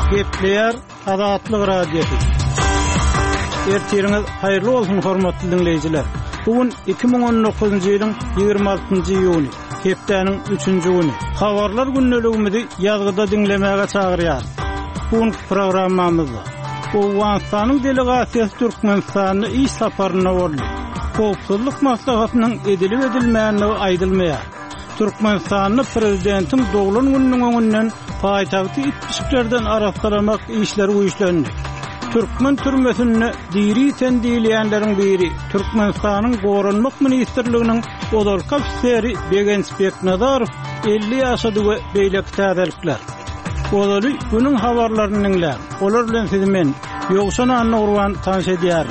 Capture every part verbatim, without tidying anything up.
Gepleyer Azatlyk Radiosu. Ertiriniz hayırlı olsun hormatly dinleyijiler. Bugün iki bin on dokuzuncu ýylyň ýygrimi altynjy ýuny, hepdeniň üçünji güni. Habarlar günneligimizi ýazgyda dinlemäge çagyrýar. Bugün programmamyzda Owganstanyň delegasiýasy Türkmenistanyň iş saparyna boldy. Howpsuzlyk maslahatynyň edilip edilmänligi aýdylmaýar. Türkmenistanyň prezidentiň doglan gününiň öňünden paýtagty itmişlerden arasalamak işleri uýuşlandy. Türkmen türmesinde diri tendiliýänleriň biri Türkmenistanyň Goranmak ministrliginiň odalka ofiseri Begensbek Nazarow elli ýaşady we beýleki täzelikler. Odaly günüň habarlaryny dinler. Olar bilen sizi men Ýogşan Anurwan tanış edýär.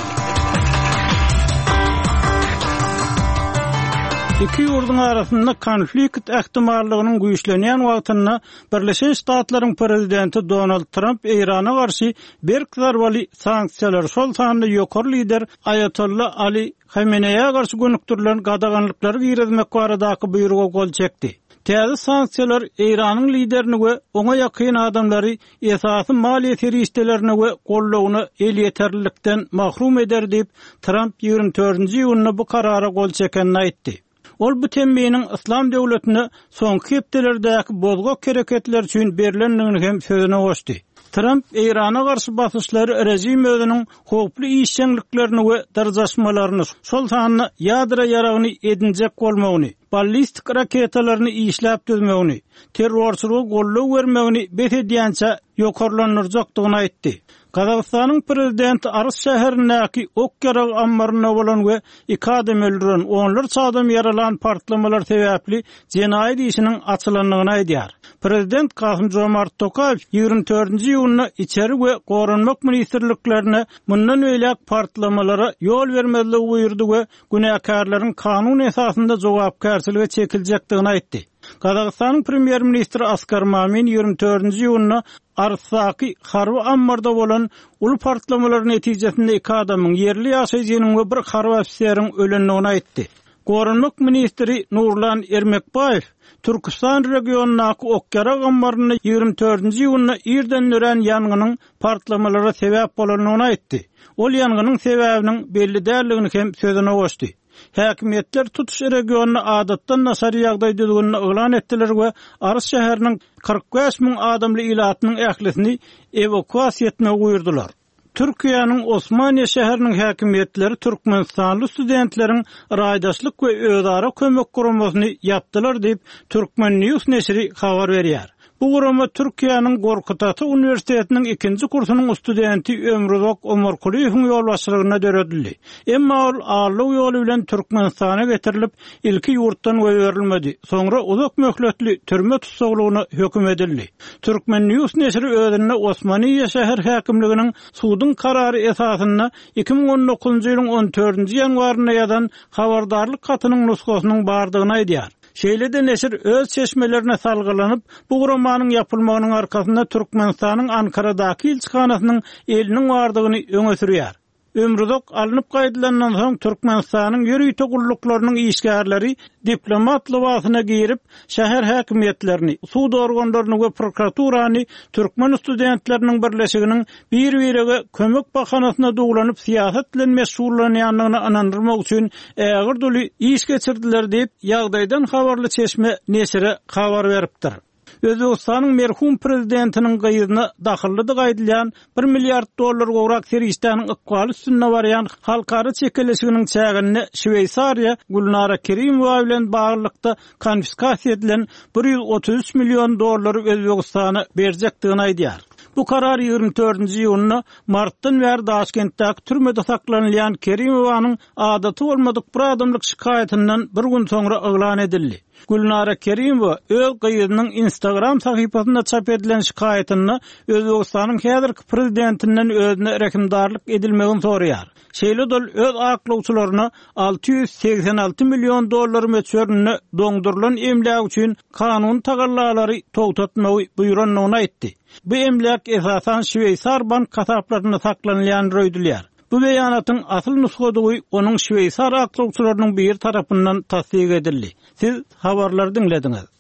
İki ýurdun arasynda konflikt ähtimallygynyň güýçlenýän wagtynda Birleşen Ştatlaryň prezidenti Donald Trump Irana garşy bir zarbaly sanksiýalar şol sany ýokary lider Ayatollah Ali Khamenei'ye garşy gönükdirilen gadaganlyklary girizmek baradaky buýruga gol çekdi. Täze sanksiýalar Iranyň liderini we oňa ýakyn adamlary esasy maliýe teristlerini we gollawyny el ýeterlilikden mahrum eder diýip Trump ýygrimi dördünji ýylyna bu karara gol çekenini aýtdy. Ol bu tembiyinin İslam devletine soňky hepdelerdäki bozgak hereketler üçin berilenligini hem sözüne goşdy. Trump Irana garşy basyşlary rejim özüniň howply işçiliklerini we darjaşmalaryny şol sanyny ýadra ýaragyny edinjek bolmagyny, ballistik raketalaryny işläp düzmegini, terrorçylygy gollaw bermegini bet edýänçe ýokarlanyrjakdygyny aýtdy. Kazakstanyň prezidenti Aras şäherindäki Okyarak ambaryna bolan we iki adam öldüren, onlarca adam yaralan partlamalar sebäpli jenaýat işiniň açylanlygyny aýdýar. Prezident Kasym-Jomart Tokayew ýygrimi dördünji ýylyna içeri we Goranmak ministrliklerine mundan öýlek partlamalara ýol bermezligi buýurdy we günäkärlaryň kanun esasynda jogapkärçiligi çekiljekdigini aýtdy. Kazakstanyň premier ministri Askar Mamin ýygrimi dördünji ýylyna Arsaki harby ambarda bolan ul partlamalar netijesinde iki adamyň yerli ýaşaýjynyň we bir harby ofiseriň ölenligini aýtdy. Goranmak ministri Nurlan Ermekbaýew Türkistan regionunaky Okyarak ambaryny ýygrimi dördünji ýylyna irden nören ýanganyň partlamalara sebäp bolanyny aýtdy. Ol ýanganyň sebäbiniň belli däldigini hem sözüne goşdy. Häkimetler tutuş regionuna adatdan nasar ýagdaýdygyny elan etdiler we Aras şäheriniň kırk beş miň adamly ilatynyň ählisini evakuasiýa etmegi buýurdular. Türkiýanyň Osmaniýa şäheriniň häkimetleri Türkmenistanly studentleriň raýdaşlyk we özara kömek guramasyny ýapdylar diýip Türkmen News neşri habar berýär. Bu gurama Türkiýanyň Gorkutaty Universitetiniň ikinji kursunyň studenti Ömrüzok Omarkuliýewiň ýolbaşçylygyna döredildi. Emma ol ağırlyk ýoly bilen Türkmenistana getirilip ilki ýurtdan göýerilmedi. Soňra uzak möhletli türme tutsaglygyna höküm edildi. Türkmen News neşri özüne Osmaniýa şäher häkimliginiň sudyň karary esasyna iki bin on dokuzunju ýylyň on dördünji ýanwaryna ýazan habardarlyk katynyň nuskasynyň bardygyny aýdýar. Şeýlede neşir öz çeşmelerine salgylanyp bu guramagyň ýapylmagynyň arkasynda Türkmenistanyň Ankaradaky elçixanasynyň eliniň bardygyny öňe sürýär. Ömrüzok alınıp gaýdylandan soň Türkmenistanyň ýürüýte gulluklarının işgärleri diplomat lybasyna giyirip şäher häkimetlerini, suud organlaryny we prokuraturany Türkmen studentleriniň birleşiginiň bir-birige kömek bahanasyna dugulanyp siýasat bilen meşgullanýanlygyny anandyrmak üçin ägir doly iş geçirdiler diýip ýagdaýdan habarly çeşme neşire habar beripdir. Özbekistanyň merhum prezidentiniň gyýyna dahyllydy gaýdylýan bir milliard dollar gowrak serişdäniň ykbaly üstünde barýan halkara çekilişiginiň çägini Şweýsariýa Gulnara Kerimowa bilen baglykda konfiskasiýa edilen bir ýüz otuz üç million dollary Özbekistana berjekdigini aýdýar. Bu karar ýygrimi dördünji ýylyna martdan bäri Daşkentdäki türmede saklanýan Kerimowanyň adaty bolmadyk bir adamlyk şikaýatynyň bir gün soňra elan edildi. Gulnara Kerimowa öz gyýynyň Instagram sahypasynda çap edilen şikaýatyny Özbekistanyň häzirki prezidentinden özüne reklamdarlyk edilmegini soraýar. Şeýle dol öz aklawçylaryna alty ýüz seksen alty million dollar meçörüne doňdurulan emläk üçin kanun tagallalary togtatmagy buýranlygyny aýtdy. Bu emlak esasan Şweýsar bank kasaplaryna saklanýan röýdülýär. Bu beýanatyň asyl nusgadygy onuň Şweýsar aklawçylarynyň bir tarapyndan tasdik edildi. Siz habarlary dinlediňiz.